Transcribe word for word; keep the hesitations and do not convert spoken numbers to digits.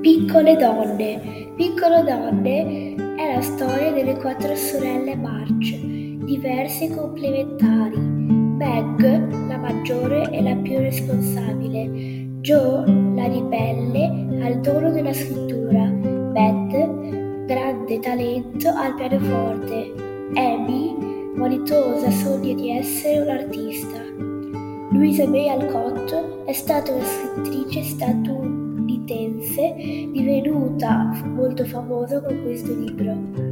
Piccole donne. Piccole donne è la storia delle quattro sorelle March, diverse e complementari. Meg, la maggiore e la più responsabile. Jo, la ribelle, ha il dono della scrittura. Beth, grande talento al pianoforte. Amy, vanitosa, sogna di essere un'artista. Louisa May Alcott è stata una scrittrice statunitense divenuta molto famosa con questo libro.